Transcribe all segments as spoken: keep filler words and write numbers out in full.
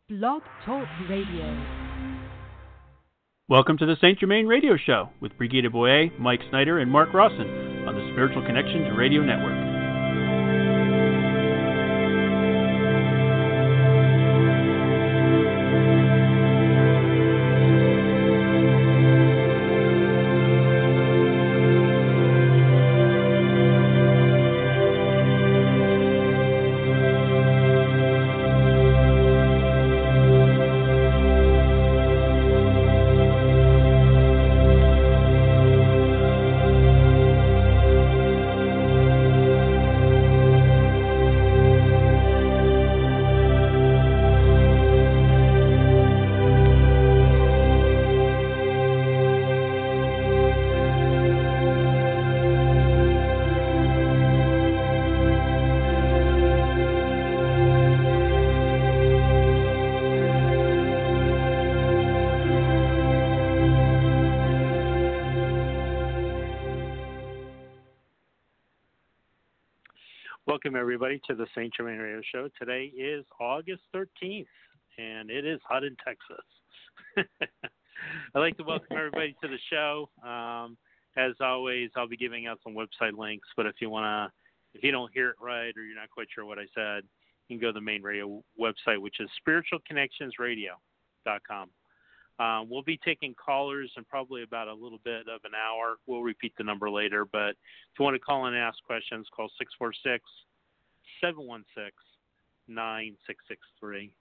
Blog Talk Radio. Welcome to the Saint Germain Radio Show with Brigitte Boyer, Mike Snyder, and Mark Rawson on the Spiritual Connections Radio Network. Welcome, everybody, to the Saint Germain Radio Show. Today is August thirteenth, and it is hot in Texas. I'd like to welcome everybody to the show. Um, as always, I'll be giving out some website links, but if you want to, if you don't hear it right or you're not quite sure what I said, you can go to the main radio website, which is spiritual connections radio dot com. Um, we'll be taking callers in probably about a little bit of an hour. We'll repeat the number later, but if you want to call in and ask questions, call six four six, seven one six, nine six six three.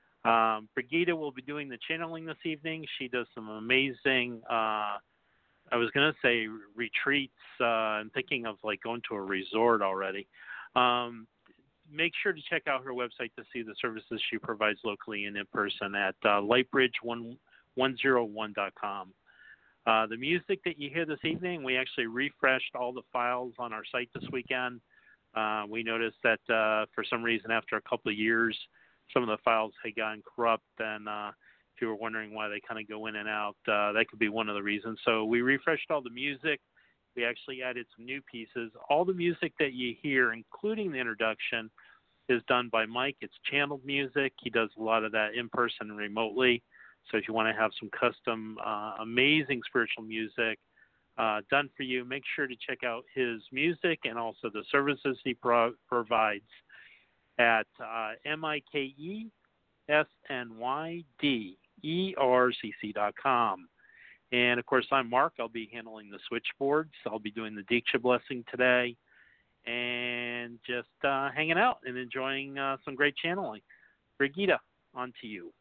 Um, Brigitte will be doing the channeling this evening. She does some amazing, uh, I was going to say retreats. Uh, I'm thinking of like going to a resort already. Um, make sure to check out her website to see the services she provides locally and in person at uh, lightbridge one oh one dot com. Uh, the music that you hear this evening, we actually refreshed all the files on our site this weekend. Uh, we noticed that uh, for some reason, after a couple of years, some of the files had gotten corrupt, and uh, if you were wondering why they kind of go in and out, uh, that could be one of the reasons. So we refreshed all the music. We actually added some new pieces. All the music that you hear, including the introduction, is done by Mike. It's channeled music. He does a lot of that in person and remotely. So if you want to have some custom, uh, amazing spiritual music uh, done for you, make sure to check out his music and also the services he pro- provides at uh, M I K E S N Y D E R C C dot com. And, of course, I'm Mark. I'll be handling the switchboards. I'll be doing the Diksha blessing today and just uh, hanging out and enjoying uh, some great channeling. Brigitte, on to you.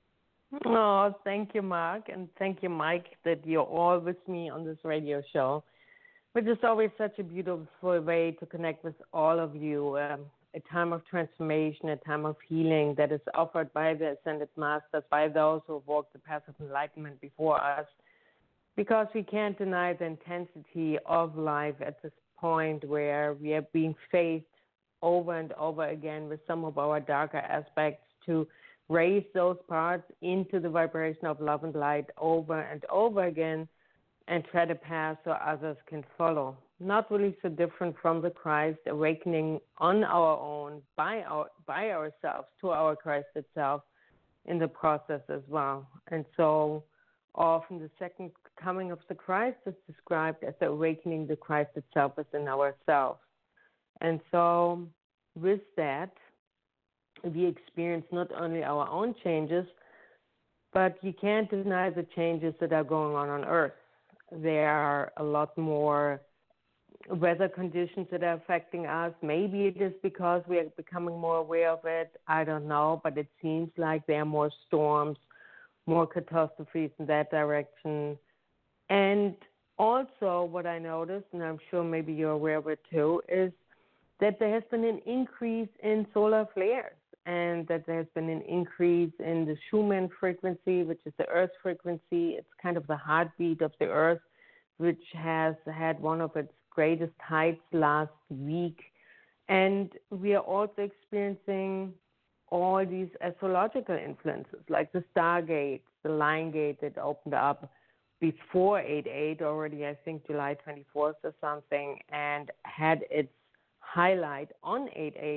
Oh, thank you, Mark, and thank you, Mike, that you're all with me on this radio show, which is always such a beautiful way to connect with all of you, um, a time of transformation, a time of healing that is offered by the Ascended Masters, by those who have walked the path of enlightenment before us, because we can't deny the intensity of life at this point where we are being faced over and over again with some of our darker aspects to raise those parts into the vibration of love and light over and over again and tread a path so others can follow. Not really so different from the Christ awakening on our own, by our by ourselves, to our Christ itself in the process as well. And so often the second coming of the Christ is described as the awakening the Christ itself within ourselves. And so with that, we experience not only our own changes, but you can't deny the changes that are going on on Earth. There are a lot more weather conditions that are affecting us. Maybe it is because we are becoming more aware of it. I don't know, but it seems like there are more storms, more catastrophes in that direction. And also what I noticed, and I'm sure maybe you're aware of it too, is that there has been an increase in solar flares, and that there's been an increase in the Schumann frequency, which is the Earth frequency. It's kind of the heartbeat of the Earth, which has had one of its greatest heights last week. And we are also experiencing all these astrological influences, like the Stargate, the Lion Gate that opened up before eight eight already, I think July twenty-fourth or something, and had its highlight on eight eight.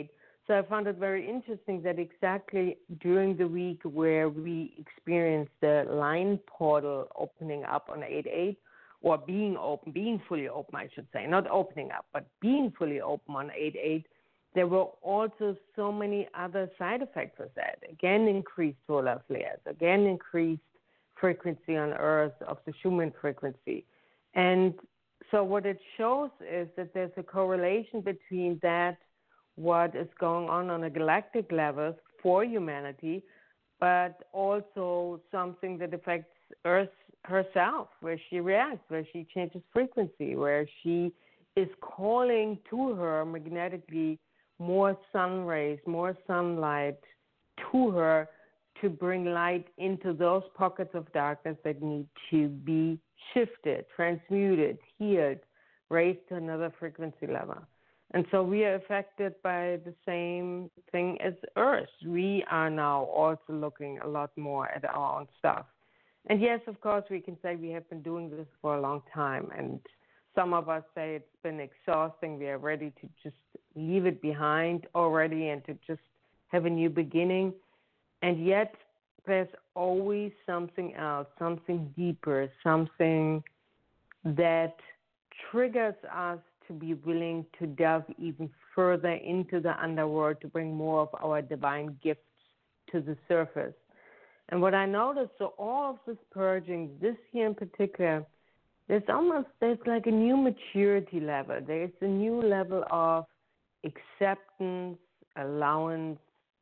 So I found it very interesting that exactly during the week where we experienced the line portal opening up on eight eight, or being open, being fully open, I should say, not opening up, but being fully open on eight eight, there were also so many other side effects of that. Again, increased solar flares, again, increased frequency on Earth of the Schumann frequency. And so what it shows is that there's a correlation between that, what is going on on a galactic level for humanity, but also something that affects Earth herself, where she reacts, where she changes frequency, where she is calling to her magnetically more sun rays, more sunlight to her to bring light into those pockets of darkness that need to be shifted, transmuted, healed, raised to another frequency level. And so we are affected by the same thing as Earth. We are now also looking a lot more at our own stuff. And yes, of course, we can say we have been doing this for a long time. And some of us say it's been exhausting. We are ready to just leave it behind already and to just have a new beginning. And yet there's always something else, something deeper, something that triggers us to be willing to delve even further into the underworld to bring more of our divine gifts to the surface. And what I noticed, so all of this purging, this year in particular, there's almost, there's like a new maturity level. There's a new level of acceptance, allowance,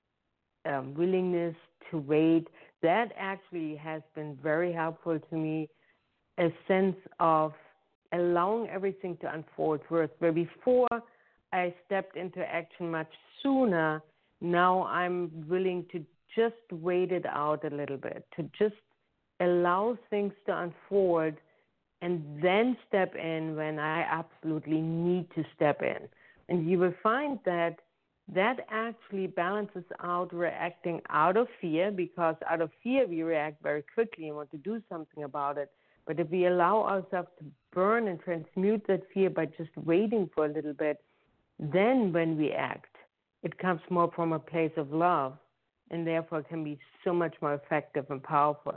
um, willingness to wait. That actually has been very helpful to me, a sense of allowing everything to unfold first. Where before I stepped into action much sooner, now I'm willing to just wait it out a little bit, to just allow things to unfold and then step in when I absolutely need to step in. And you will find that that actually balances out reacting out of fear, because out of fear we react very quickly and want to do something about it. But if we allow ourselves to burn and transmute that fear by just waiting for a little bit, then when we act, it comes more from a place of love, and therefore can be so much more effective and powerful.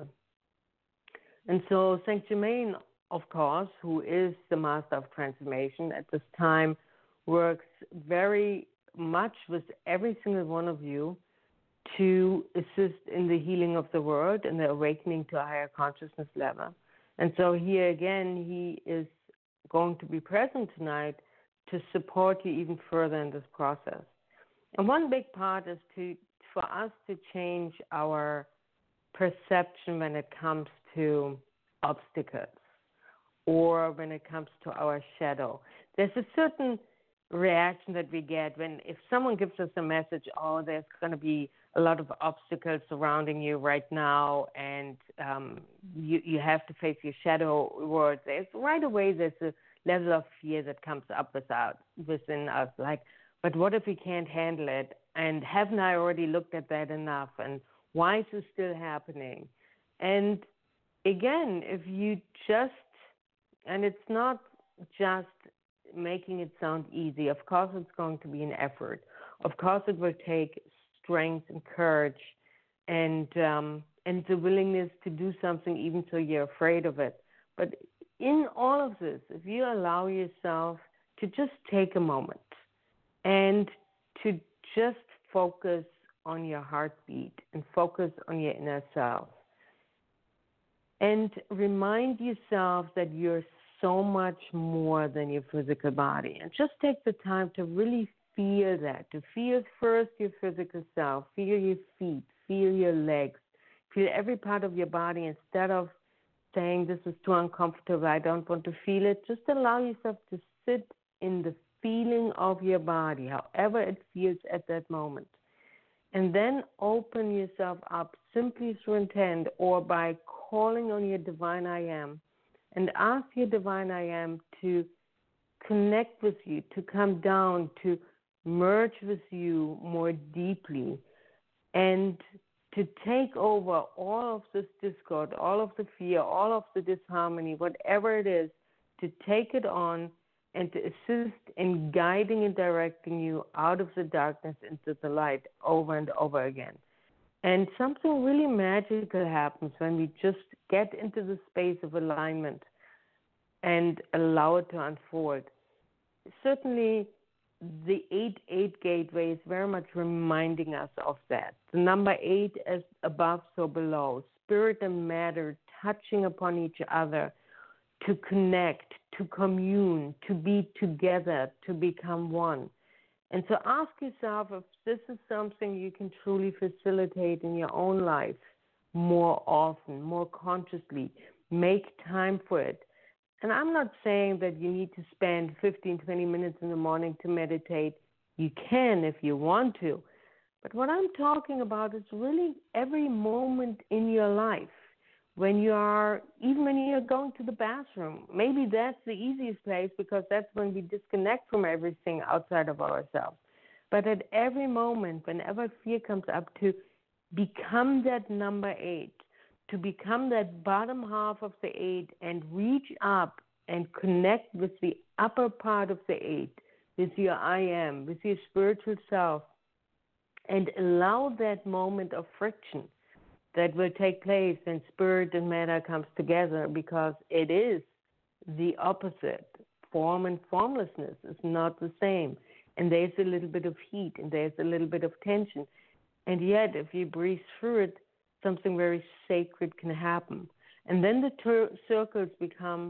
And so Saint Germain, of course, who is the master of transformation at this time, works very much with every single one of you to assist in the healing of the world and the awakening to a higher consciousness level. And so here again, he is going to be present tonight to support you even further in this process. And one big part is to for us to change our perception when it comes to obstacles or when it comes to our shadow. There's a certain reaction that we get when if someone gives us a message, oh, there's going to be a lot of obstacles surrounding you right now, and um, you, you have to face your shadow world. There's right away there's a level of fear that comes up without, within us, like, but what if we can't handle it? And haven't I already looked at that enough? And why is this still happening? And again, if you just, and it's not just making it sound easy. Of course, it's going to be an effort. Of course, it will take strength and courage and um, and the willingness to do something even though you're afraid of it. But in all of this, if you allow yourself to just take a moment and to just focus on your heartbeat and focus on your inner self and remind yourself that you're so much more than your physical body, and just take the time to really feel that, to feel first your physical self, feel your feet, feel your legs, feel every part of your body instead of saying this is too uncomfortable, I don't want to feel it. Just allow yourself to sit in the feeling of your body, however it feels at that moment. And then open yourself up simply through intent or by calling on your divine I am, and ask your divine I am to connect with you, to come down, to merge with you more deeply, and to take over all of this discord, all of the fear, all of the disharmony, whatever it is, to take it on and to assist in guiding and directing you out of the darkness into the light over and over again. And something really magical happens when we just get into the space of alignment and allow it to unfold. Certainly, the eight eight gateway is very much reminding us of that. The number eight as above, so below. Spirit and matter touching upon each other to connect, to commune, to be together, to become one. And so ask yourself if this is something you can truly facilitate in your own life more often, more consciously. Make time for it. And I'm not saying that you need to spend fifteen, twenty minutes in the morning to meditate. You can if you want to. But what I'm talking about is really every moment in your life. When you are, even when you're going to the bathroom, maybe that's the easiest place because that's when we disconnect from everything outside of ourselves. But at every moment, whenever fear comes up, to become that number eight, to become that bottom half of the eight and reach up and connect with the upper part of the eight, with your I am, with your spiritual self, and allow that moment of friction that will take place when spirit and matter comes together, because it is the opposite. Form and formlessness is not the same. And there's a little bit of heat and there's a little bit of tension. And yet, if you breathe through it, something very sacred can happen. And then the ter- circles become,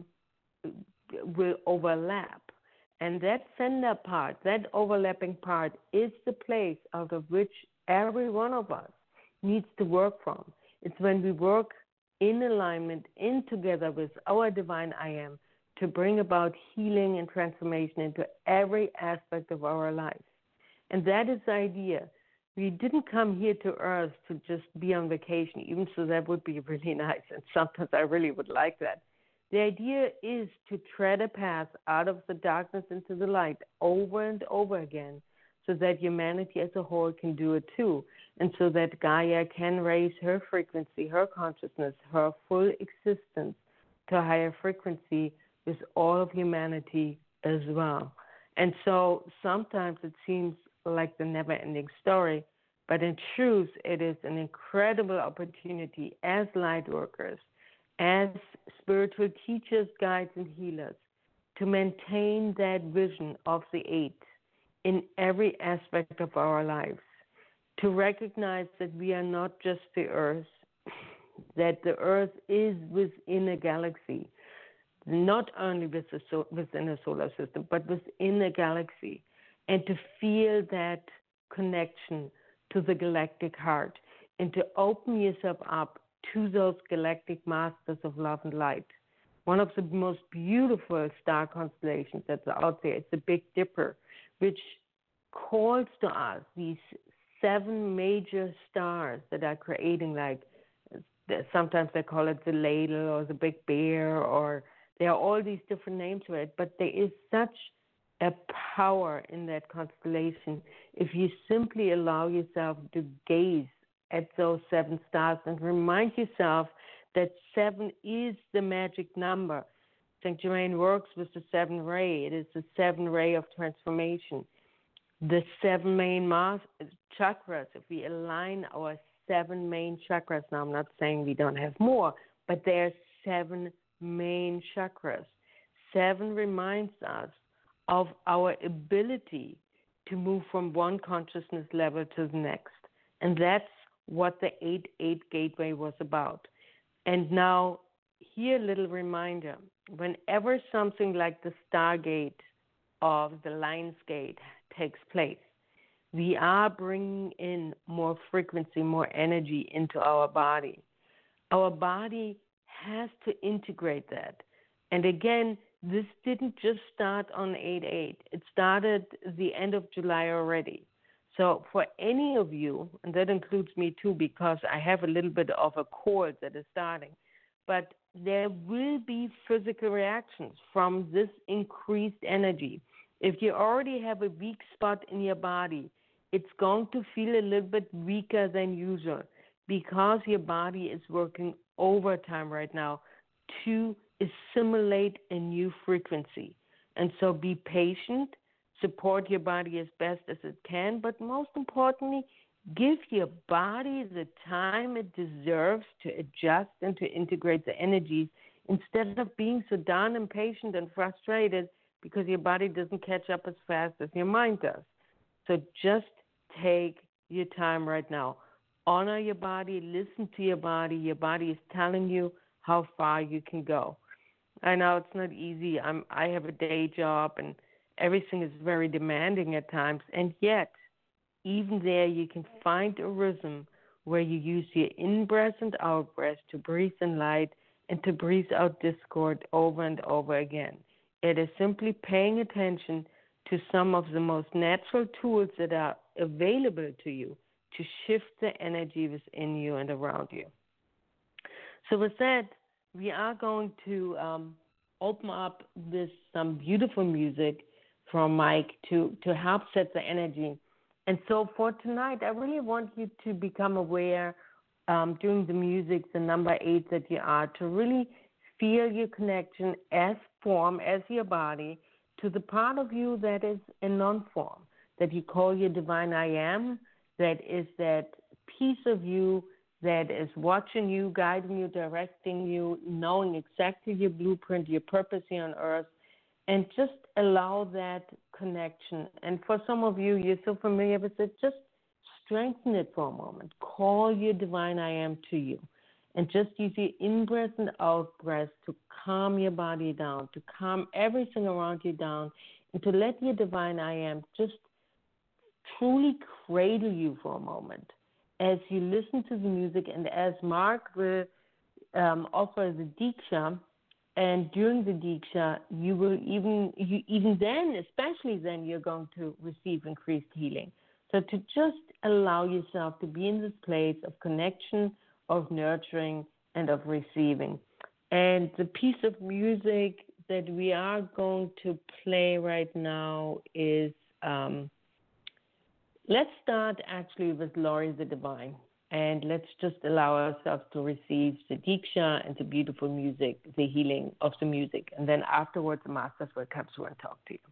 will overlap. And that center part, that overlapping part, is the place out of which every one of us needs to work from. It's when we work in alignment, in together with our divine I am, to bring about healing and transformation into every aspect of our life. And that is the idea. We didn't come here to Earth to just be on vacation, even so that would be really nice, and sometimes I really would like that. The idea is to tread a path out of the darkness into the light over and over again, so that humanity as a whole can do it too, and so that Gaia can raise her frequency, her consciousness, her full existence to a higher frequency with all of humanity as well. And so sometimes it seems like the never-ending story, but in truth, it is an incredible opportunity as light workers, as spiritual teachers, guides, and healers, to maintain that vision of the eight in every aspect of our lives, to recognize that we are not just the Earth, that the Earth is within a galaxy, not only within a solar system, but within a galaxy, and to feel that connection to the galactic heart, and to open yourself up to those galactic masters of love and light. One of the most beautiful star constellations that's out there is the Big Dipper, which calls to us these seven major stars that are creating, like sometimes they call it the ladle or the big bear, or there are all these different names for it, but there is such a power in that constellation if you simply allow yourself to gaze at those seven stars and remind yourself that seven is the magic number. Saint Germain works with the seven ray. It is the seven ray of transformation. The seven main mas- chakras, if we align our seven main chakras, now I'm not saying we don't have more, but there are seven main chakras. Seven reminds us of our ability to move from one consciousness level to the next. And that's what the eight eight gateway was about. And now, here a little reminder. Whenever something like the Stargate of the Lion's Gate takes place, we are bringing in more frequency, more energy into our body. Our body has to integrate that. And again, this didn't just start on eight eight. It started the end of July already. So for any of you, and that includes me too, because I have a little bit of a cold that is starting, but there will be physical reactions from this increased energy. If you already have a weak spot in your body, it's going to feel a little bit weaker than usual because your body is working overtime right now to assimilate a new frequency, And so be patient, support your body as best as it can, but most importantly, give your body the time it deserves to adjust and to integrate the energies instead of being so darn impatient and frustrated because your body doesn't catch up as fast as your mind does. So just take your time right now. Honor your body, listen to your body. Your body is telling you how far you can go. I know it's not easy. I'm, I have a day job and everything is very demanding at times, and yet even there you can find a rhythm where you use your in-breath and out-breath to breathe in light and to breathe out discord over and over again. It is simply paying attention to some of the most natural tools that are available to you to shift the energy within you and around you. So with that, we are going to um, open up with some beautiful music from Mike to, to help set the energy. And so for tonight, I really want you to become aware um, during the music, the number eight that you are, to really feel your connection as form, as your body, to the part of you that is a non-form, that you call your divine I am, that is that piece of you that is watching you, guiding you, directing you, knowing exactly your blueprint, your purpose here on earth, and just allow that connection. And for some of you, you're so familiar with it, just strengthen it for a moment. Call your divine I am to you. And just use your in-breath and out-breath to calm your body down, to calm everything around you down, and to let your divine I am just truly cradle you for a moment as you listen to the music and as Mark will um, offer the Diksha. And during the Diksha, you will even, you, even then, especially then, you're going to receive increased healing. So to just allow yourself to be in this place of connection, of nurturing, and of receiving. And the piece of music that we are going to play right now is, um, let's start actually with Laurie the Divine. And let's just allow ourselves to receive the Diksha and the beautiful music, the healing of the music. And then afterwards, the masters will come through and talk to you.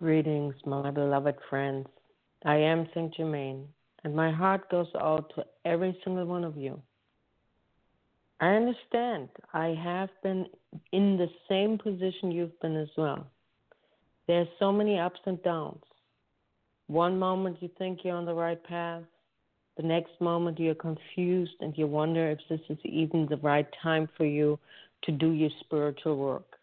Greetings, my beloved friends. I am Saint Germain, and my heart goes out to every single one of you. I understand I have been in the same position you've been as well. There's so many ups and downs. One moment you think you're on the right path. The next moment you're confused and you wonder if this is even the right time for you to do your spiritual work.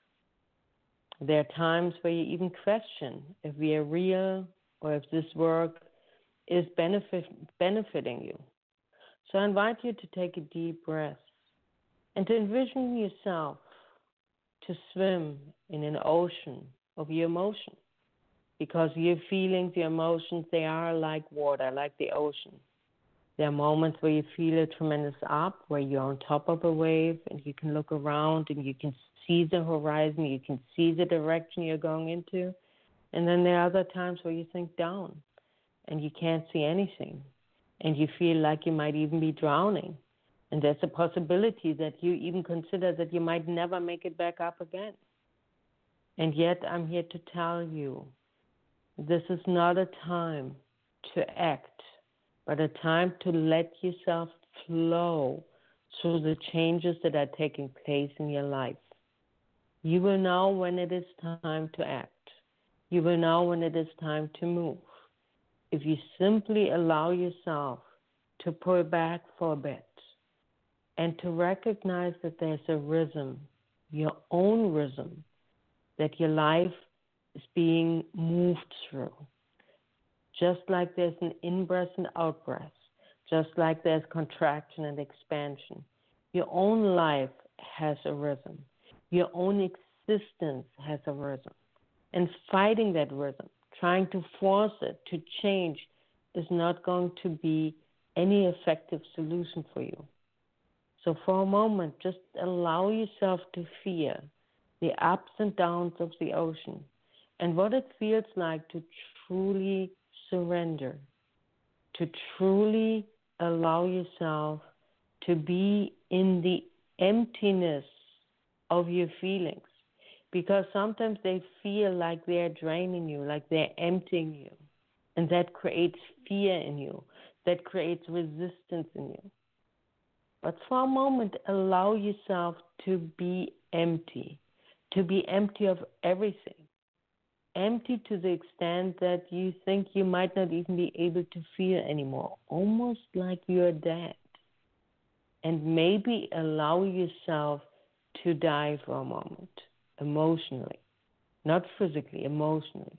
There are times where you even question if we are real or if this work is benefit, benefiting you. So I invite you to take a deep breath and to envision yourself to swim in an ocean of your emotion. Because your feelings, your emotions, they are like water, like the ocean. There are moments where you feel a tremendous up, where you're on top of a wave and you can look around and you can see the horizon, you can see the direction you're going into. And then there are other times where you sink down and you can't see anything and you feel like you might even be drowning. And there's a possibility that you even consider that you might never make it back up again. And yet I'm here to tell you, this is not a time to act, but a time to let yourself flow through the changes that are taking place in your life. You will know when it is time to act. You will know when it is time to move. If you simply allow yourself to pull back for a bit and to recognize that there's a rhythm, your own rhythm, that your life is being moved through. Just like there's an in-breath and out-breath, just like there's contraction and expansion. Your own life has a rhythm. Your own existence has a rhythm. And fighting that rhythm, trying to force it to change, is not going to be any effective solution for you. So for a moment, just allow yourself to feel the ups and downs of the ocean and what it feels like to truly surrender, to truly allow yourself to be in the emptiness of your feelings. Because sometimes they feel like they're draining you, like they're emptying you. And that creates fear in you. That creates resistance in you. But for a moment, allow yourself to be empty. To be empty of everything. Empty to the extent that you think you might not even be able to feel anymore. Almost like you're dead. And maybe allow yourself to die for a moment. Emotionally, not physically, emotionally.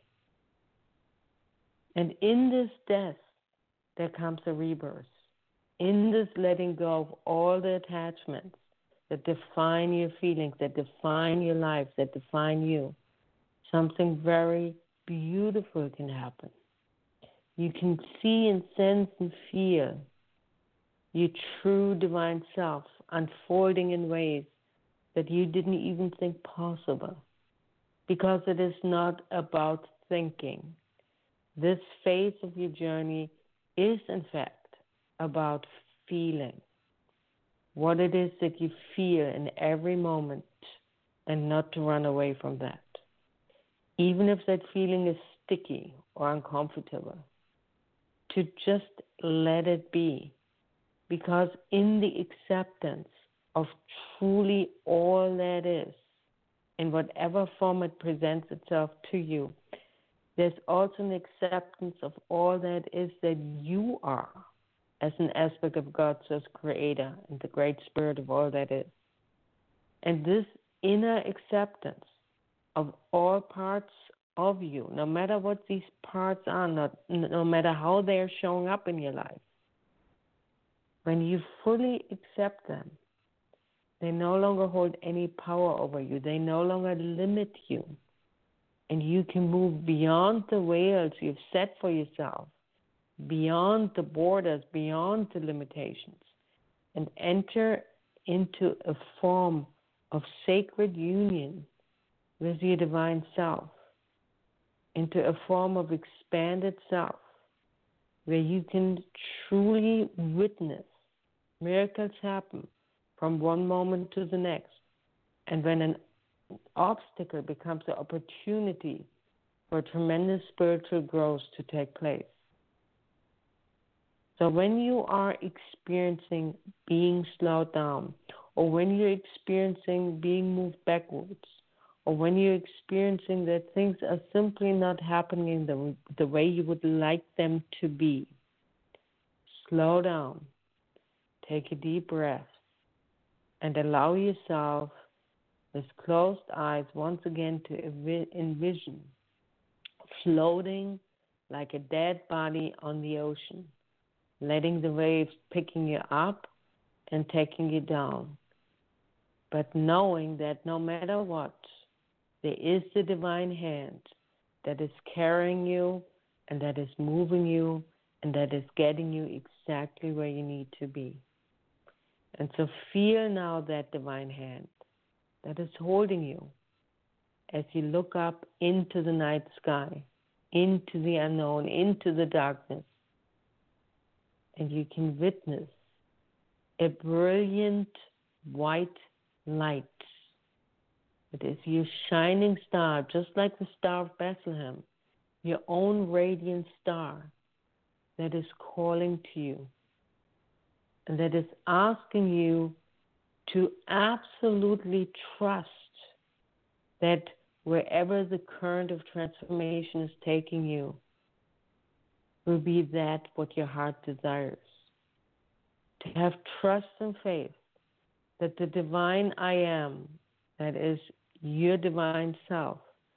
And in this death, there comes a rebirth. In this letting go of all the attachments that define your feelings, that define your life, that define you, something very beautiful can happen. You can see and sense and feel your true divine self unfolding in ways that you didn't even think possible, because it is not about thinking. This phase of your journey is, in fact, about feeling. What it is that you feel in every moment, and not to run away from that. Even if that feeling is sticky or uncomfortable, to just let it be. Because in the acceptance of truly all that is, in whatever form it presents itself to you, there's also an acceptance of all that is that you are as an aspect of God, as creator and the great spirit of all that is. And this inner acceptance of all parts of you, no matter what these parts are, not, no matter how they're showing up in your life, when you fully accept them, they no longer hold any power over you. They no longer limit you. And you can move beyond the rails you've set for yourself, beyond the borders, beyond the limitations, and enter into a form of sacred union with your divine self, into a form of expanded self, where you can truly witness miracles happen from one moment to the next. And when an obstacle becomes an opportunity for tremendous spiritual growth to take place. So when you are experiencing being slowed down, or when you're experiencing being moved backwards, or when you're experiencing that things are simply not happening the, the way you would like them to be, slow down, take a deep breath, and allow yourself, with closed eyes, once again to envision floating like a dead body on the ocean, letting the waves picking you up and taking you down. But knowing that no matter what, there is the divine hand that is carrying you and that is moving you and that is getting you exactly where you need to be. And so feel now that divine hand that is holding you as you look up into the night sky, into the unknown, into the darkness. And you can witness a brilliant white light. It is your shining star, just like the Star of Bethlehem, your own radiant star that is calling to you and that is asking you to absolutely trust that wherever the current of transformation is taking you will be that what your heart desires. To have trust and faith that the divine I am, that is your divine self,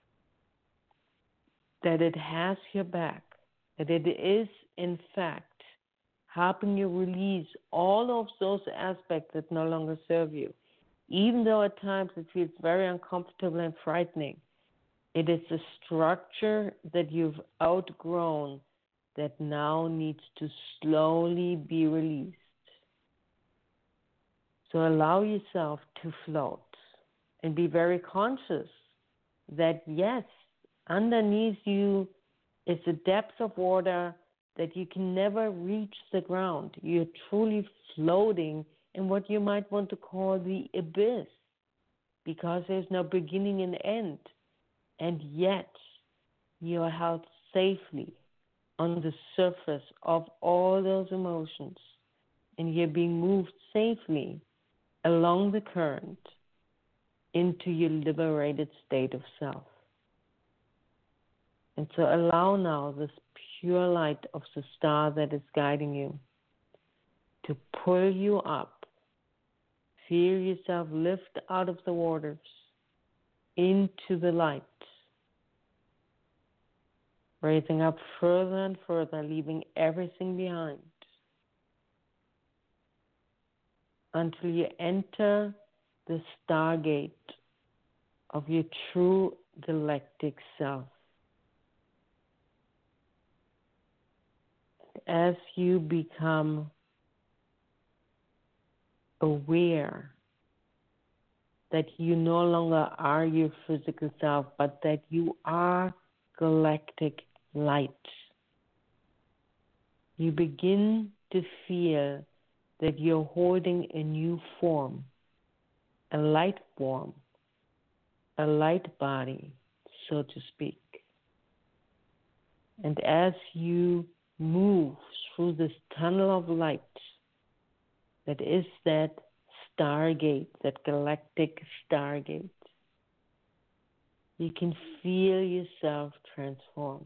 that it has your back, that it is in fact helping you release all of those aspects that no longer serve you. Even though at times it feels very uncomfortable and frightening, it is a structure that you've outgrown that now needs to slowly be released. So allow yourself to float and be very conscious that, yes, underneath you is a depth of water that you can never reach the ground. You're truly floating in what you might want to call the abyss, because there's no beginning and end. And yet, you are held safely on the surface of all those emotions, and you're being moved safely along the current into your liberated state of self. And so allow now this pure light of the star that is guiding you to pull you up. Feel yourself lift out of the waters into the light, raising up further and further, leaving everything behind, until you enter the stargate of your true galactic self. As you become aware that you no longer are your physical self, but that you are galactic light, you begin to feel that you're holding a new form, a light form, a light body, so to speak. And as you move through this tunnel of light that is that stargate, that galactic stargate, you can feel yourself transform.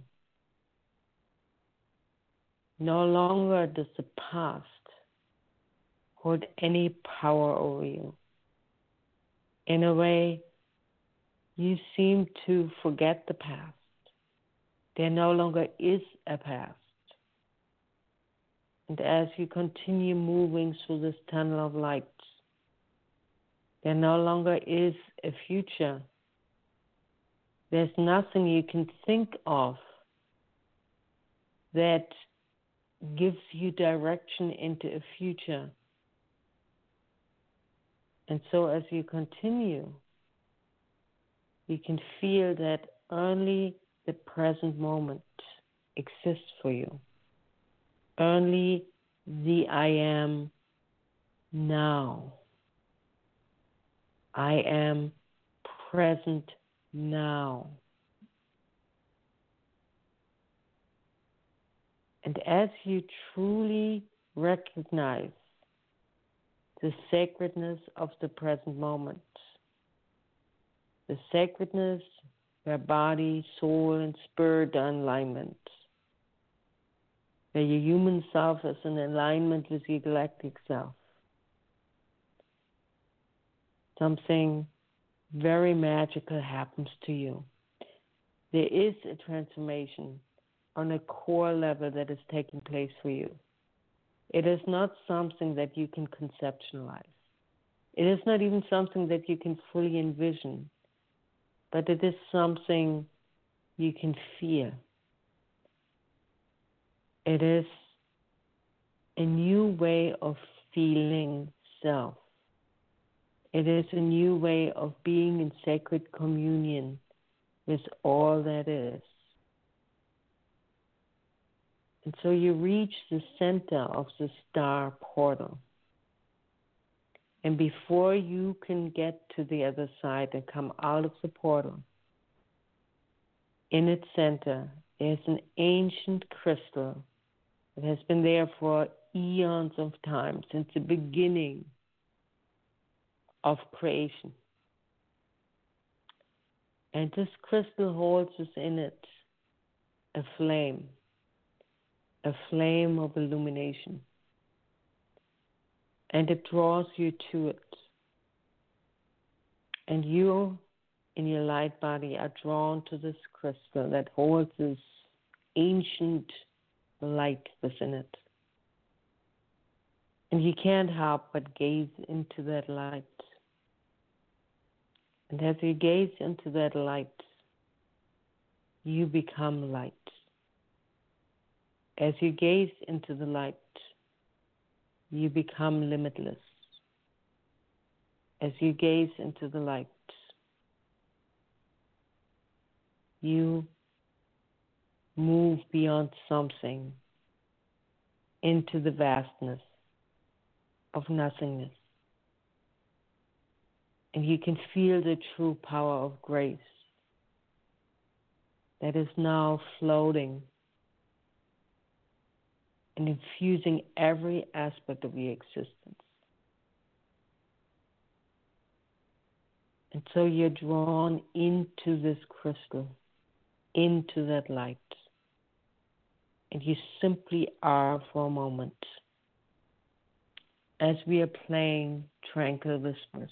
No longer does the past hold any power over you. In a way, you seem to forget the past. There no longer is a past. And as you continue moving through this tunnel of light, there no longer is a future. There's nothing you can think of that gives you direction into a future. And so as you continue, you can feel that only the present moment exists for you. Only the I am now. I am present now. And as you truly recognize the sacredness of the present moment, the sacredness where body, soul, and spirit are in alignment, where your human self is in alignment with your galactic self, something very magical happens to you. There is a transformation on a core level that is taking place for you. It is not something that you can conceptualize. It is not even something that you can fully envision, but it is something you can feel. It is a new way of feeling self. It is a new way of being in sacred communion with all that is. And so you reach the center of the star portal. And before you can get to the other side and come out of the portal, in its center, there's an ancient crystal that has been there for eons of time, since the beginning of creation. And this crystal holds within it a flame, a flame of illumination. And it draws you to it. And you, in your light body, are drawn to this crystal that holds this ancient light within it. And you can't help but gaze into that light. And as you gaze into that light, you become light. As you gaze into the light, you become limitless. As you gaze into the light, you move beyond something into the vastness of nothingness. And you can feel the true power of grace that is now floating and infusing every aspect of your existence. And so you're drawn into this crystal, into that light. And you simply are for a moment as we are playing Tranquil Whispers.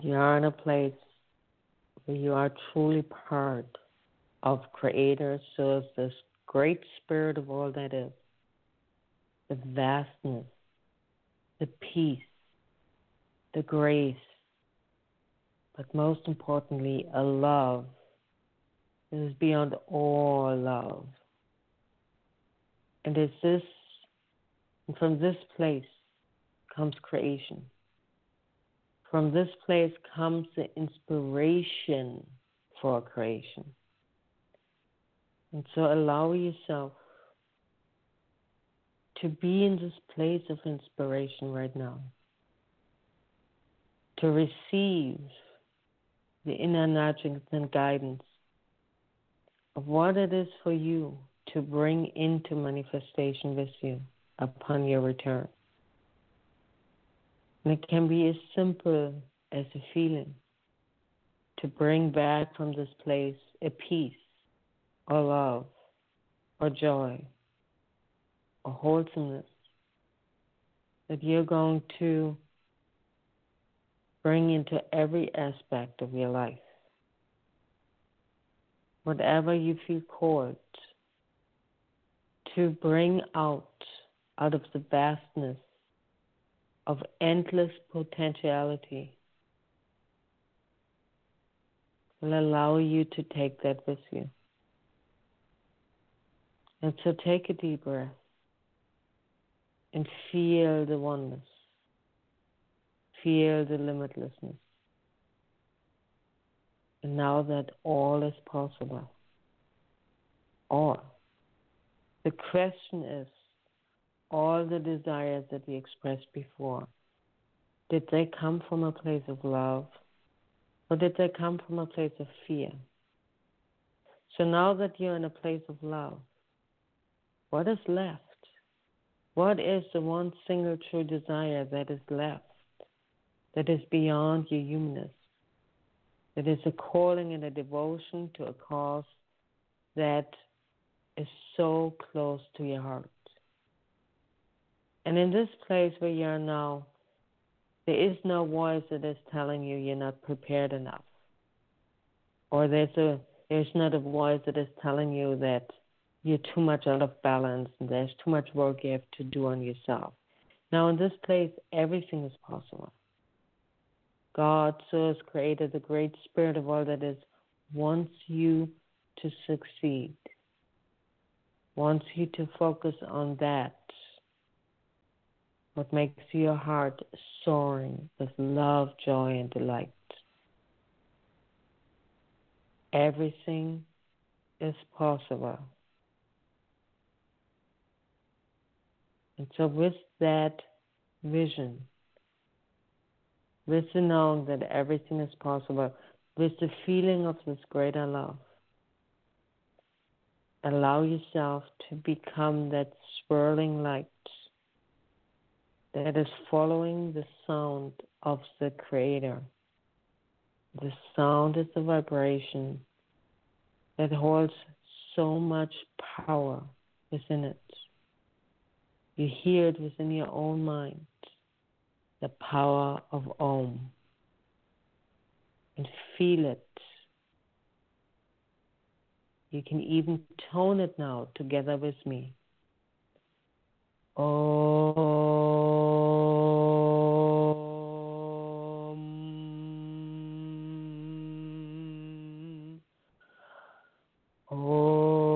that you are in a place where you are truly part of Creator, Source, this great spirit of all that is, the vastness, the peace, the grace, but most importantly, a love that is beyond all love. And it's this, and from this place comes creation. From this place comes the inspiration for creation. And so allow yourself to be in this place of inspiration right now, to receive the inner nudgings and guidance of what it is for you to bring into manifestation with you upon your return. And it can be as simple as a feeling to bring back from this place a peace or love or joy or wholesomeness that you're going to bring into every aspect of your life. Whatever you feel called to bring out, out of the vastness of endless potentiality, will allow you to take that with you. And so take a deep breath and feel the oneness. Feel the limitlessness. And now that all is possible, all. The question is, all the desires that we expressed before, did they come from a place of love or did they come from a place of fear? So now that you're in a place of love, what is left? What is the one single true desire that is left, that is beyond your humanness, that is a calling and a devotion to a cause that is so close to your heart? And in this place where you are now, there is no voice that is telling you you're not prepared enough. Or there's a there's not a voice that is telling you that you're too much out of balance and there's too much work you have to do on yourself. Now in this place, everything is possible. God, Source, Creator, the great spirit of all that is, wants you to succeed, wants you to focus on that, what makes your heart soaring with love, joy, and delight. Everything is possible. And so with that vision, with the knowing that everything is possible, with the feeling of this greater love, allow yourself to become that swirling light that is following the sound of the Creator. The sound is the vibration that holds so much power within it. You hear it within your own mind, the power of Om, and feel it. You can even tone it now together with me. Om. Om.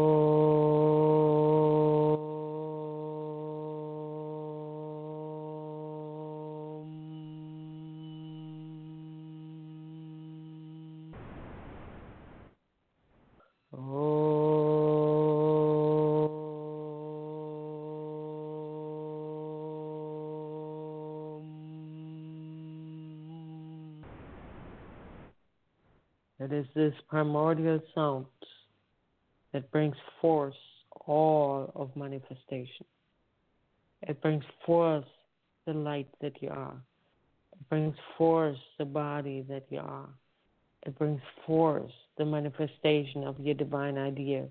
It is this primordial sound that brings forth all of manifestation. It brings forth the light that you are. It brings forth the body that you are. It brings forth the manifestation of your divine ideas.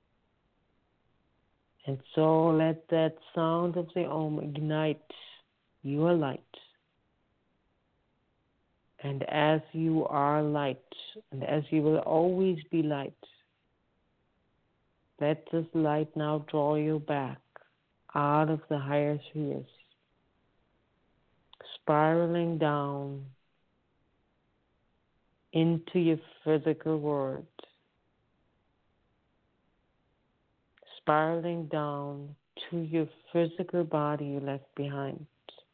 And so let that sound of the Om ignite your light. And as you are light, and as you will always be light, let this light now draw you back out of the higher spheres, spiraling down into your physical world, spiraling down to your physical body you left behind,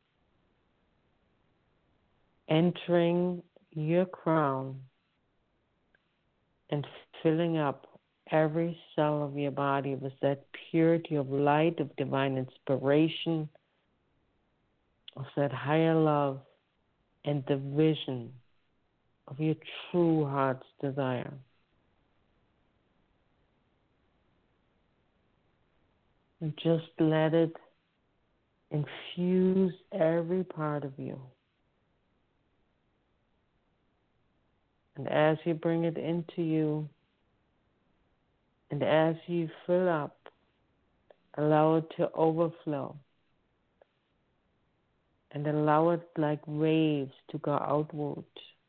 entering your crown and filling up every cell of your body with that purity of light, of divine inspiration, of that higher love and the vision of your true heart's desire. And just let it infuse every part of you. And as you bring it into you, and as you fill up, allow it to overflow. And allow it like waves to go outward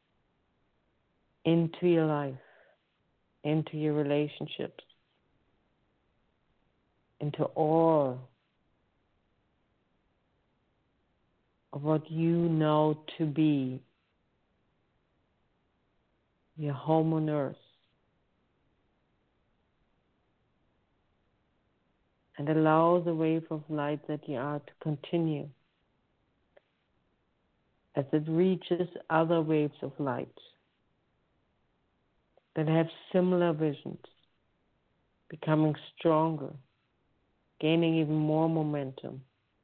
into your life, into your relationships, into all of what you know to be your home on earth. And allow the wave of light that you are to continue as it reaches other waves of light that have similar visions, becoming stronger, gaining even more momentum.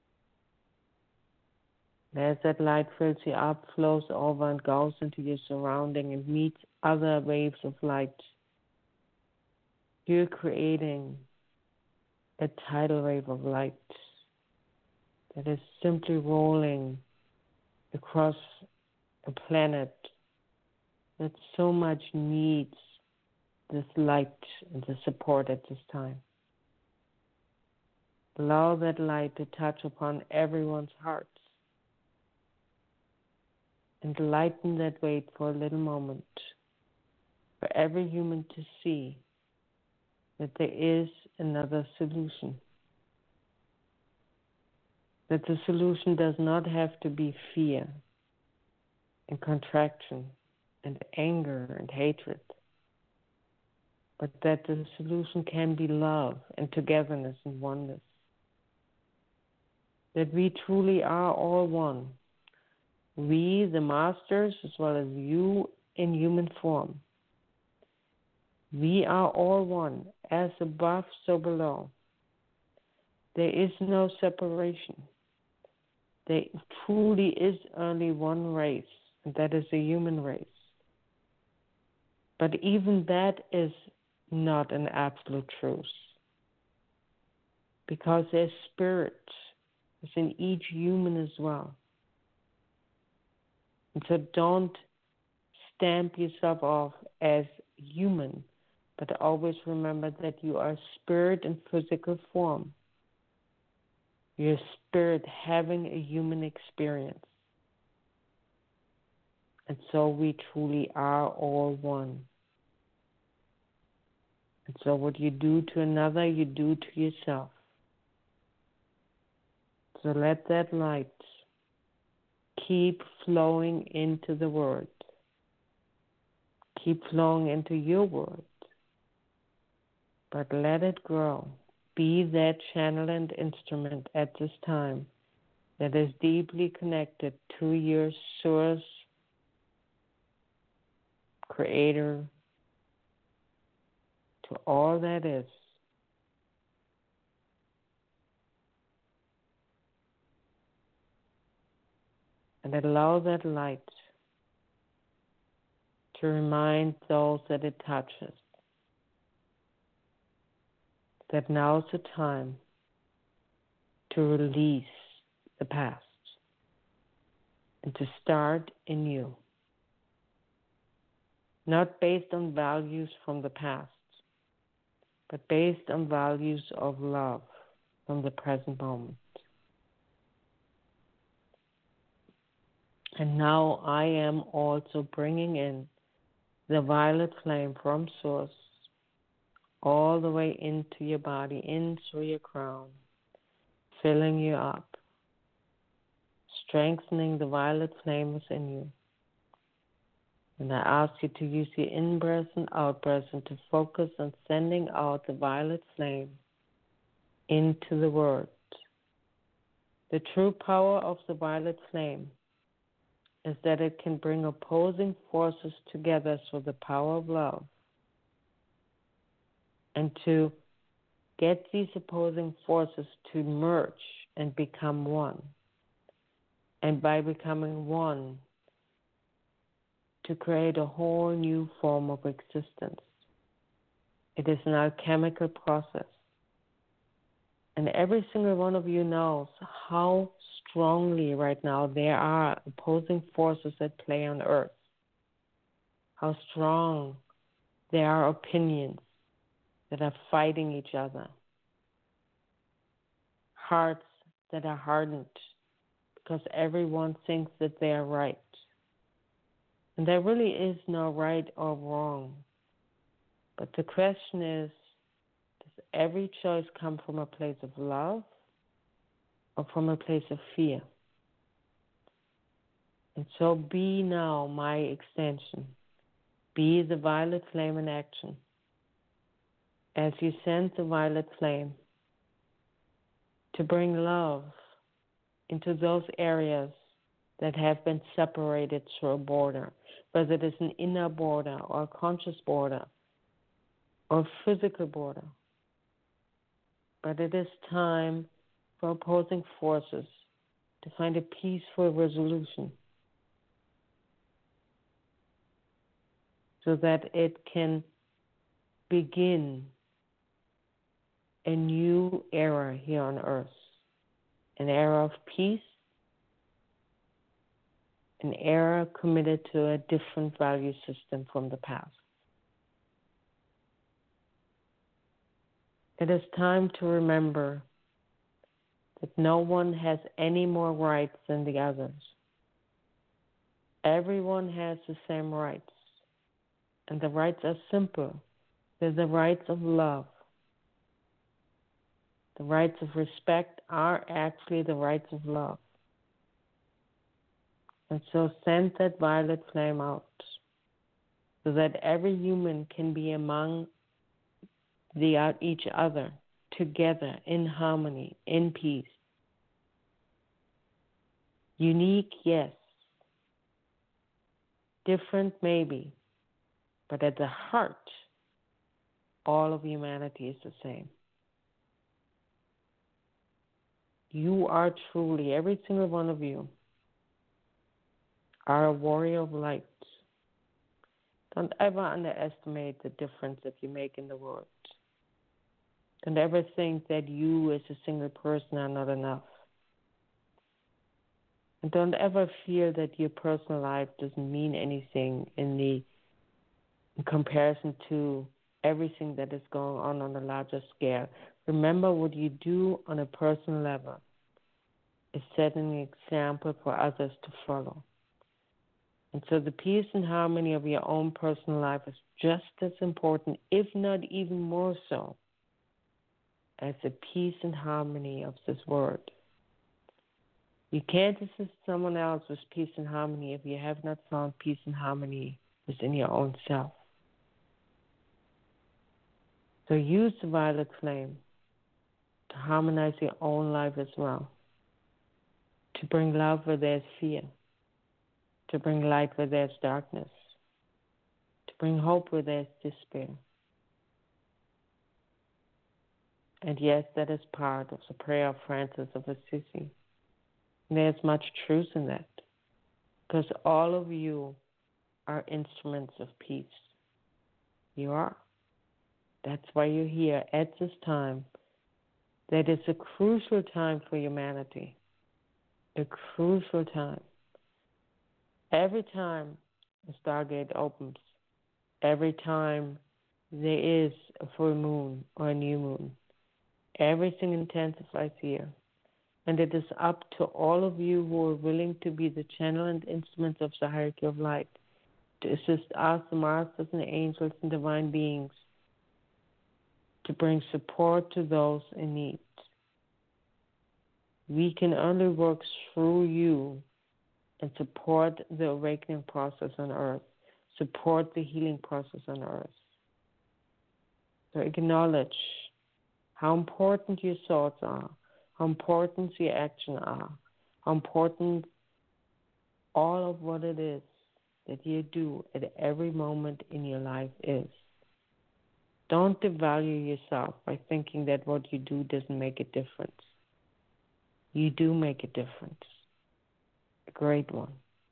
And as that light fills you up, flows over and goes into your surrounding and meets other waves of light, you're creating a tidal wave of light that is simply rolling across a planet that so much needs this light and the support at this time. Allow that light to touch upon everyone's hearts and lighten that weight for a little moment for every human to see that there is another solution. That the solution does not have to be fear and contraction and anger and hatred, but that the solution can be love and togetherness and oneness. That we truly are all one. We, the masters, as well as you in human form. We are all one, as above, so below. There is no separation. There truly is only one race, and that is the human race. But even that is not an absolute truth, because there's spirit within each human as well. And so don't stamp yourself off as human, but always remember that you are spirit in physical form. You're spirit having a human experience. And so we truly are all one. And so what you do to another, you do to yourself. So let that light keep flowing into the world. Keep flowing into your world. But let it grow. Be that channel and instrument at this time that is deeply connected to your source, creator, to all that is. And allow that light to remind those that it touches that now is the time to release the past and to start anew. Not based on values from the past, but based on values of love from the present moment. And now I am also bringing in the violet flame from source all the way into your body, into your crown, filling you up, strengthening the violet flame within you. And I ask you to use your in-breath and out-breath and to focus on sending out the violet flame into the world. The true power of the violet flame is that it can bring opposing forces together through the power of love, and to get these opposing forces to merge and become one. And by becoming one, to create a whole new form of existence. It is an alchemical process. And every single one of you knows how strongly right now there are opposing forces at play on earth. How strong there are opinions that are fighting each other. Hearts that are hardened because everyone thinks that they are right. And there really is no right or wrong. But the question is, does every choice come from a place of love or from a place of fear? And so be now my extension. Be the violet flame in action. As you send the violet flame to bring love into those areas that have been separated through a border, whether it is an inner border or a conscious border or a physical border. But it is time for opposing forces to find a peaceful resolution so that it can begin a new era here on earth, an era of peace, an era committed to a different value system from the past. It is time to remember that no one has any more rights than the others. Everyone has the same rights, and the rights are simple. They're the rights of love. The rights of respect are actually the rights of love. And so send that violet flame out so that every human can be among the uh, each other, together, in harmony, in peace. Unique, yes. Different, maybe. But at the heart, all of humanity is the same. You are truly, every single one of you, are a warrior of light. Don't ever underestimate the difference that you make in the world. Don't ever think that you as a single person are not enough. And don't ever feel that your personal life doesn't mean anything in the in comparison to everything that is going on on a larger scale. Remember, what you do on a personal level is setting an example for others to follow. And so the peace and harmony of your own personal life is just as important, if not even more so, as the peace and harmony of this world. You can't assist someone else with peace and harmony if you have not found peace and harmony within your own self. So use the violet flame to harmonize your own life as well, to bring love where there's fear, to bring light where there's darkness, to bring hope where there's despair. And yes, that is part of the prayer of Francis of Assisi. And there's much truth in that, because all of you are instruments of peace. You are. That's why you're here at this time. That is a crucial time for humanity, a crucial time. Every time a stargate opens, every time there is a full moon or a new moon, everything intensifies here. And it is up to all of you who are willing to be the channel and instruments of the hierarchy of light to assist us, the masters and the angels and divine beings, to bring support to those in need. We can only work through you and support the awakening process on earth, support the healing process on earth. So acknowledge how important your thoughts are, how important your actions are, how important all of what it is that you do at every moment in your life is. Don't devalue yourself by thinking that what you do doesn't make a difference. You do make a difference, a great one.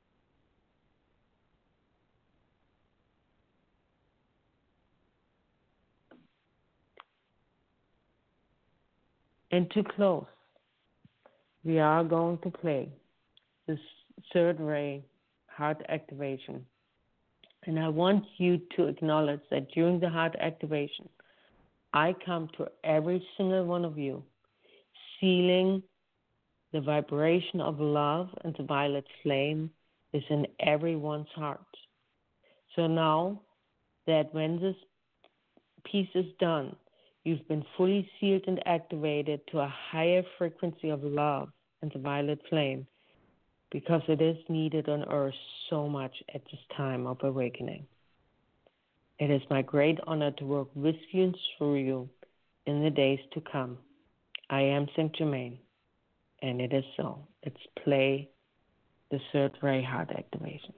And to close, we are going to play this third ray heart activation. And I want you to acknowledge that during the heart activation, I come to every single one of you, sealing the vibration of love and the violet flame is in everyone's heart. So now that when this piece is done, you've been fully sealed and activated to a higher frequency of love and the violet flame, because it is needed on earth so much at this time of awakening. It is my great honor to work with you and through you in the days to come. I am Saint Germain, and it is so. Let's play the third ray heart activation.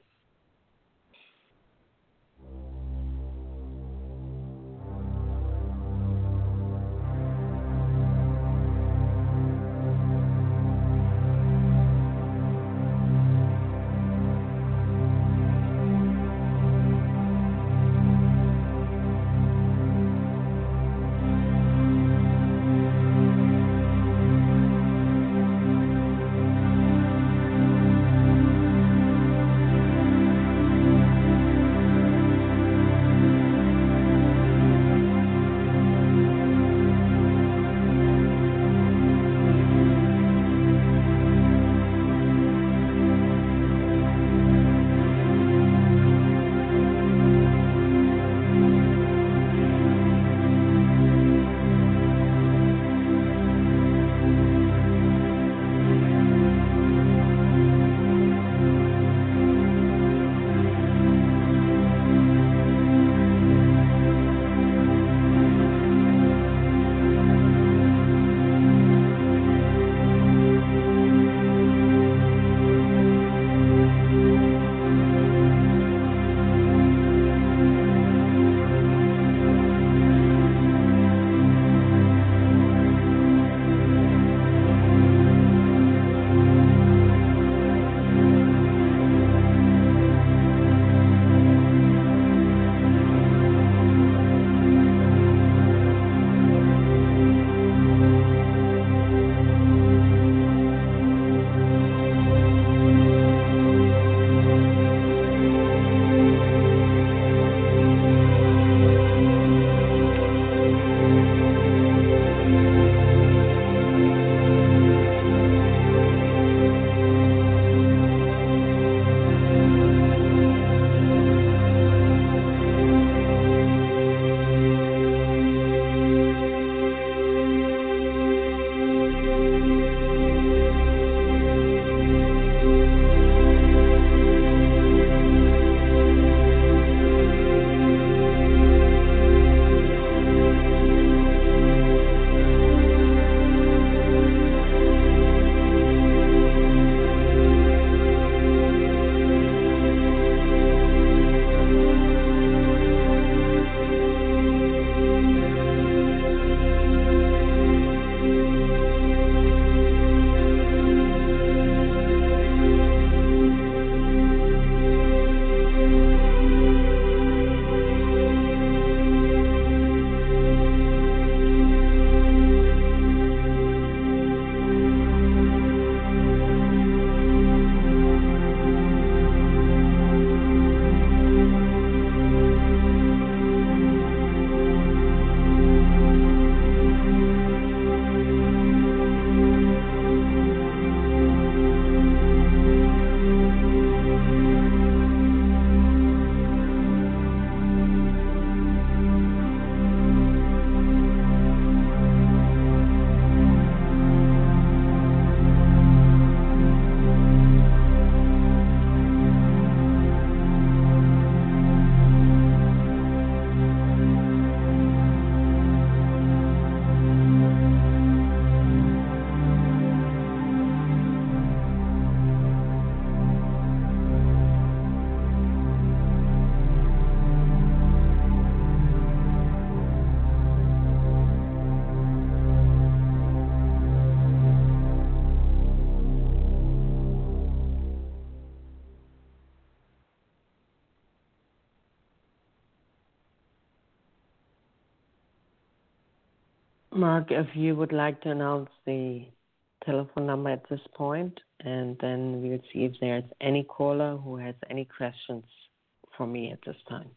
Mark, if you would like to announce the telephone number at this point, and then we'll see if there's any caller who has any questions for me at this time.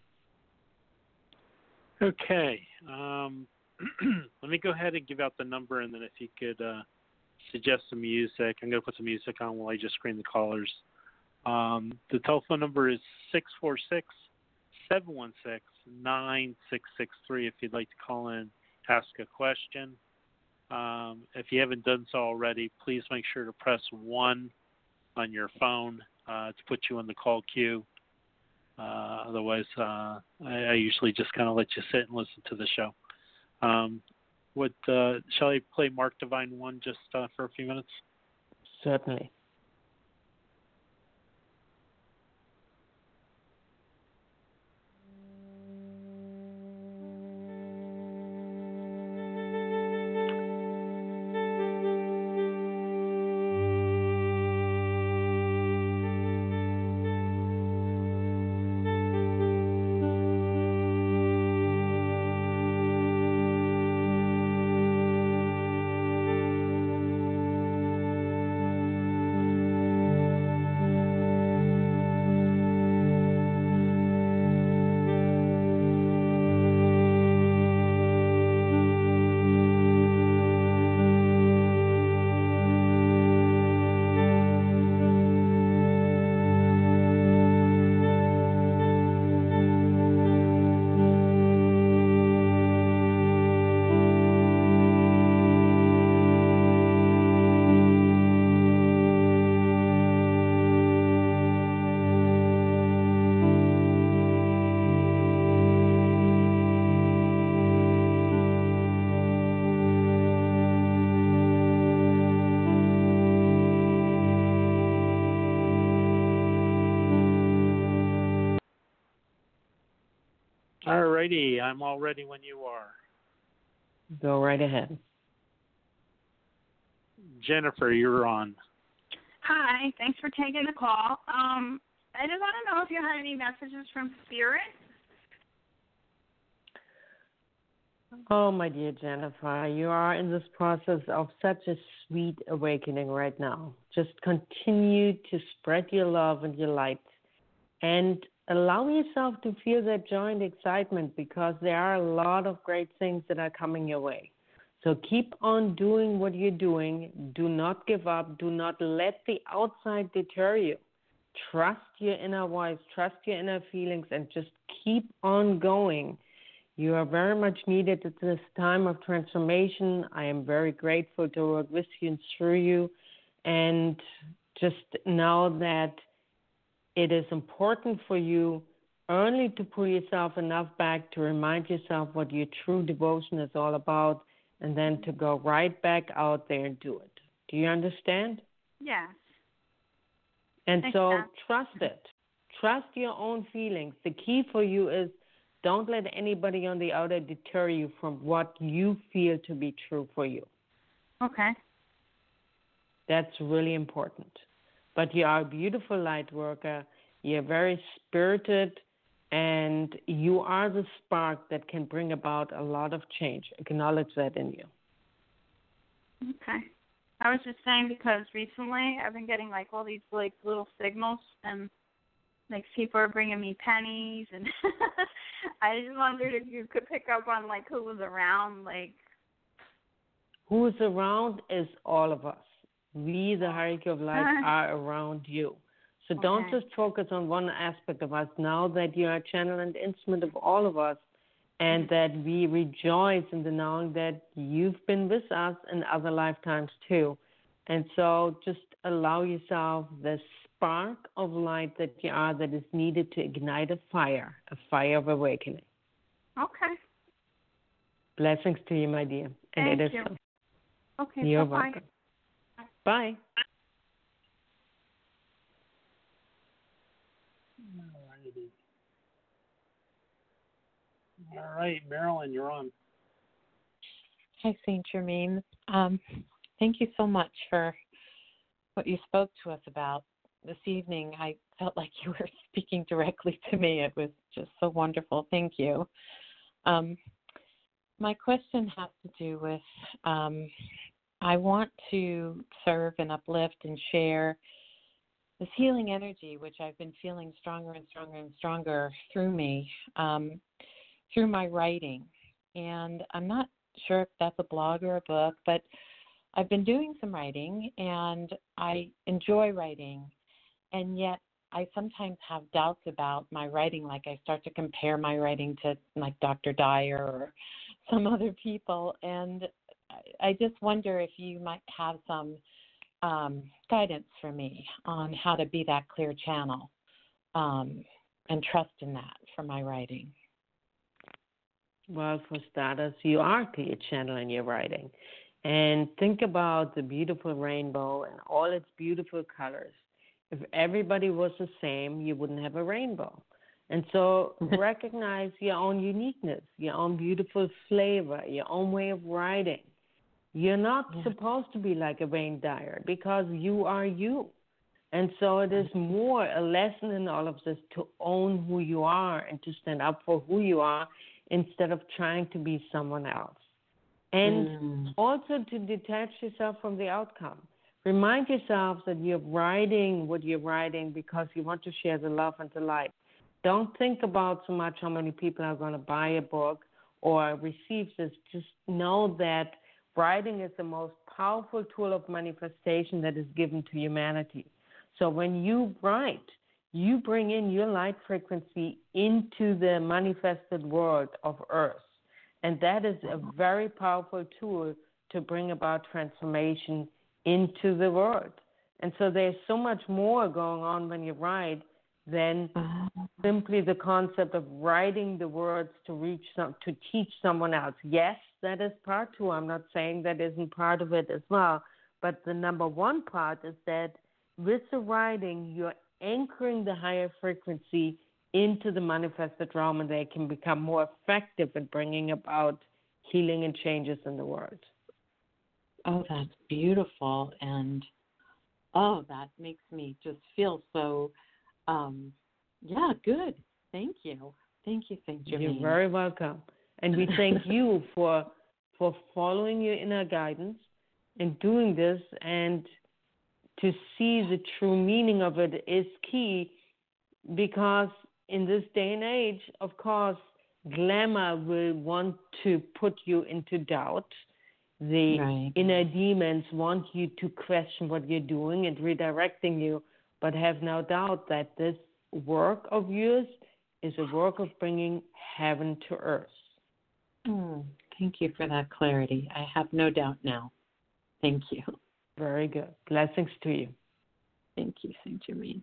Okay. Um, let me go ahead and give out the number, and then if you could uh, suggest some music. I'm going to put some music on while I just screen the callers. Um, the telephone number is six four six, seven one six, nine six six three if you'd like to call in, ask a question. Um, if you haven't done so already, please make sure to press one on your phone uh, to put you in the call queue. Uh, otherwise, uh, I, I usually just kind of let you sit and listen to the show. Um, what, uh, shall I play Mark Divine one just uh, for a few minutes? Certainly. Alrighty, I'm all ready when you are. Go right ahead. Jennifer, you're on. Hi, thanks for taking the call. Um, I just want to know if you had any messages from Spirit. Oh, my dear Jennifer, you are in this process of such a sweet awakening right now. Just continue to spread your love and your light and allow yourself to feel that joy and excitement, because there are a lot of great things that are coming your way. So keep on doing what you're doing. Do not give up. Do not let the outside deter you. Trust your inner voice, trust your inner feelings, and just keep on going. You are very much needed at this time of transformation. I am very grateful to work with you and through you. And just know that it is important for you only to pull yourself enough back to remind yourself what your true devotion is all about, and then to go right back out there and do it. Do you understand? Yes. And Thanks, so Dad. trust it. Trust your own feelings. The key for you is don't let anybody on the outer deter you from what you feel to be true for you. Okay. That's really important. But you are a beautiful light worker. You're very spirited, and you are the spark that can bring about a lot of change. Acknowledge that in you. Okay. I was just saying because recently I've been getting like all these like little signals, and like people are bringing me pennies, and I just wondered if you could pick up on like who was around, like. Who's around is all of us. We, the hierarchy of life, are around you. So Okay. don't just focus on one aspect of us. Now that you are a channel and instrument of all of us, and that we rejoice in the knowing that you've been with us in other lifetimes too. And so just allow yourself the spark of light that you are that is needed to ignite a fire, a fire of awakening. Okay. Blessings to you, my dear. And Thank it is you. so. Okay. You're bye-bye. welcome. Bye. Alrighty. All right, Marilyn, you're on. Hi, Saint Germain. Um, thank you so much for what you spoke to us about this evening. I felt like you were speaking directly to me. It was just so wonderful. Thank you. Um, my question has to do with um, I want to serve and uplift and share this healing energy, which I've been feeling stronger and stronger and stronger through me, um, through my writing. And I'm not sure if that's a blog or a book, but I've been doing some writing, and I enjoy writing, and yet I sometimes have doubts about my writing. Like I start to compare my writing to like Doctor Dyer or some other people, and I just wonder if you might have some um, guidance for me on how to be that clear channel um, and trust in that for my writing. Well, for starters, you are a clear channel in your writing. And think about the beautiful rainbow and all its beautiful colors. If everybody was the same, you wouldn't have a rainbow. And so recognize your own uniqueness, your own beautiful flavor, your own way of writing. You're not yeah. supposed to be like a Wayne Dyer because you are you. And so it is more a lesson in all of this to own who you are and to stand up for who you are instead of trying to be someone else. And mm. also to detach yourself from the outcome. Remind yourself that you're writing what you're writing because you want to share the love and the light. Don't think about so much how many people are going to buy a book or receive this. Just know that writing is the most powerful tool of manifestation that is given to humanity. So when you write, you bring in your light frequency into the manifested world of Earth. And that is a very powerful tool to bring about transformation into the world. And so there's so much more going on when you write than simply the concept of writing the words to reach some, to teach someone else. Yes, that is part two. I'm not saying that isn't part of it as well. But the number one part is that with the writing, you're anchoring the higher frequency into the manifested realm, and they can become more effective in bringing about healing and changes in the world. Oh, that's beautiful. And, oh, that makes me just feel so, um, yeah, good. Thank you. Thank you, Saint Germain. You're very welcome. And we thank you for for following your inner guidance and doing this, and to see the true meaning of it is key, because in this day and age, of course, glamour will want to put you into doubt. The right. inner demons want you to question what you're doing and redirecting you, but have no doubt that this work of yours is a work of bringing heaven to earth. Mm, thank you for that clarity. I have no doubt now. Thank you. Very good. Blessings to you. Thank you, Saint Germain.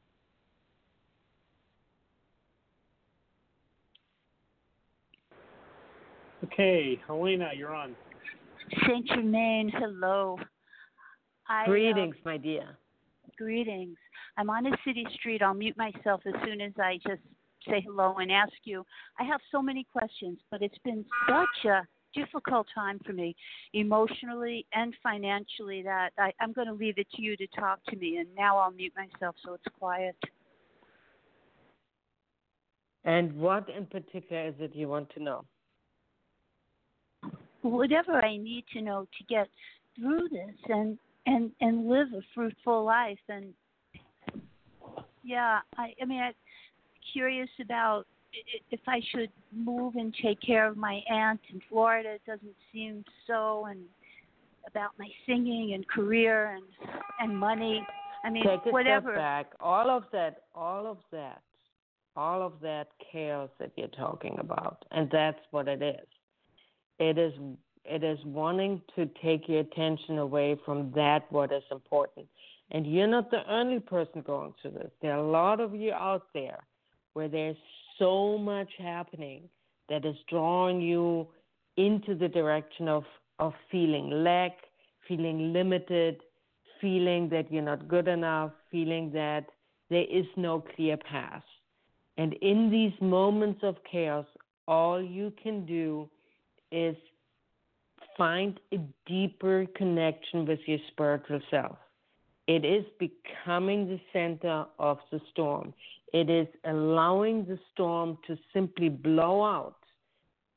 Okay, Helena, you're on. Saint Germain, hello. I, greetings, uh, my dear. Greetings. I'm on a city street. I'll mute myself as soon as I just say hello and ask you. I have so many questions, but it's been such a difficult time for me, emotionally and financially, that I, I'm going to leave it to you to talk to me, and now I'll mute myself so it's quiet. And what in particular is it you want to know? Whatever I need to know to get through this and, and, and live a fruitful life. And yeah, I, I mean, I'm curious about if I should move and take care of my aunt in Florida. It doesn't seem so. And about my singing and career and, and money. I mean, take a whatever. Step back. All of that, all of that, all of that chaos that you're talking about. And that's what it is. It is it is wanting to take your attention away from that what is important. And you're not the only person going through this. There are a lot of you out there where there's so much happening that is drawing you into the direction of, of feeling lack, feeling limited, feeling that you're not good enough, feeling that there is no clear path. And in these moments of chaos, all you can do is find a deeper connection with your spiritual self. It is becoming the center of the storm. It is allowing the storm to simply blow out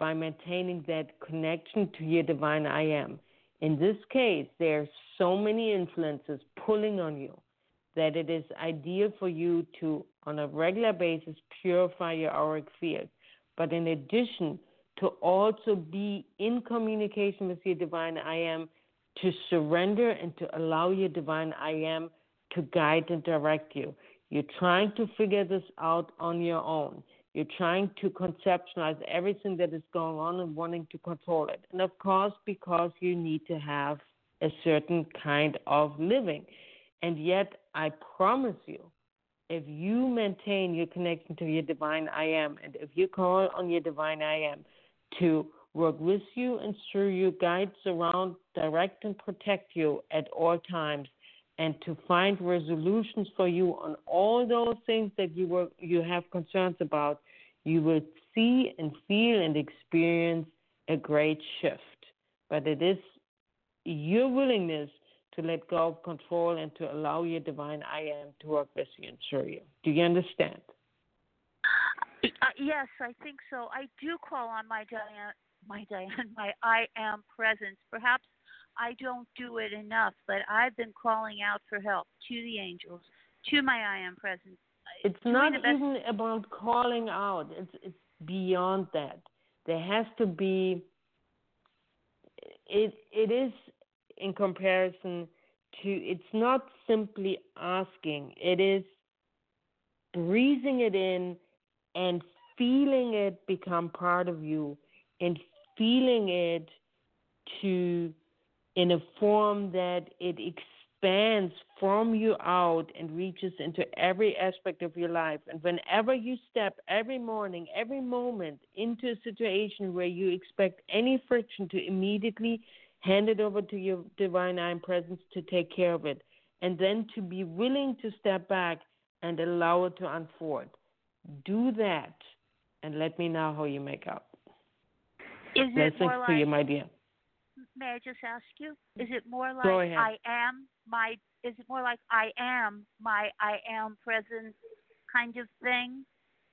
by maintaining that connection to your divine I am. In this case, there are so many influences pulling on you that it is ideal for you to, on a regular basis, purify your auric field. But in addition, to also be in communication with your divine I am, to surrender and to allow your divine I am to guide and direct you. You're trying to figure this out on your own. You're trying to conceptualize everything that is going on and wanting to control it. And of course, because you need to have a certain kind of living. And yet, I promise you, if you maintain your connection to your divine I am, and if you call on your divine I am to work with you and through you, guide, surround, direct, and protect you at all times, and to find resolutions for you on all those things that you were, you have concerns about, you will see and feel and experience a great shift. But it is your willingness to let go of control and to allow your divine I am to work with you and through you. Do you understand? Uh, yes, I think so. I do call on my Diane, my Diane, my I am presence. Perhaps I don't do it enough, but I've been calling out for help to the angels, to my I am presence. It's not even about calling out. It's it's beyond that. There has to be. It it is in comparison to. It's not simply asking. It is breathing it in and feeling it become part of you, and feeling it to in a form that it expands from you out and reaches into every aspect of your life. And whenever you step every morning, every moment into a situation where you expect any friction, to immediately hand it over to your divine I am presence to take care of it, and then to be willing to step back and allow it to unfold. Do that, and let me know how you make up. Is it Blessings more like, to you, my dear. May I just ask you? Is it more like Go ahead. I am my? Is it more like I am my I am presence kind of thing?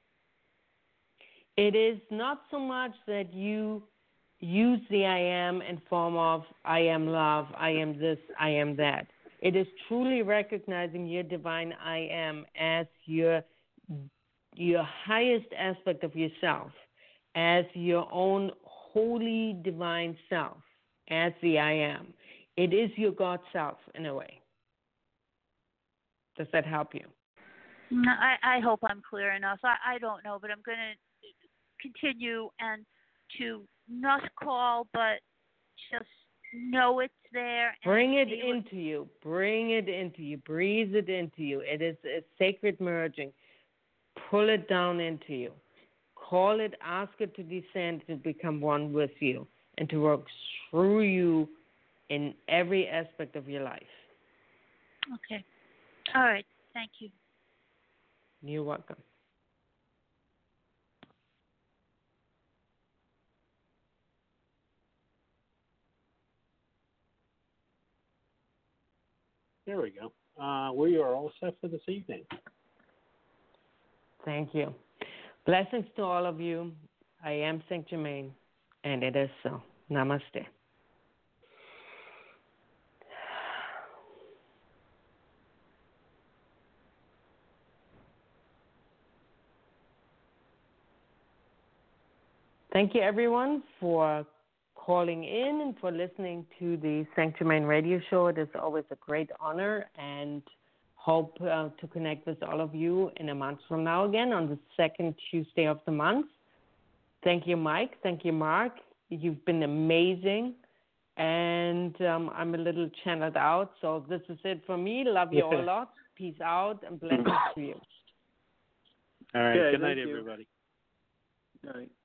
It is not so much that you use the I am in form of I am love, I am this, I am that. It is truly recognizing your divine I am as your your highest aspect of yourself, as your own holy divine self, as the I am. It is your God self in a way. Does that help you? No, I, I hope I'm clear enough. I, I don't know, but I'm going to continue and to not call, but just know it's there. And Bring it feel into you. Bring it into you. Breathe it into you. It is a sacred merging. Pull it down into you. Call it, ask it to descend to become one with you and to work through you in every aspect of your life. Okay. All right. Thank you. You're welcome. There we go. Uh, we are all set for this evening. Thank you. Blessings to all of you. I am Saint Germain, and it is so. Namaste. Thank you, everyone, for calling in and for listening to the Saint Germain radio show. It is always a great honor, and hope uh, to connect with all of you in a month from now again on the second Tuesday of the month. Thank you, Mike. Thank you, Mark. You've been amazing, and um, I'm a little channeled out, so this is it for me. Love you all a lot. Peace out, and blessings to you. All right. Okay, Good night, thank you. everybody. All right.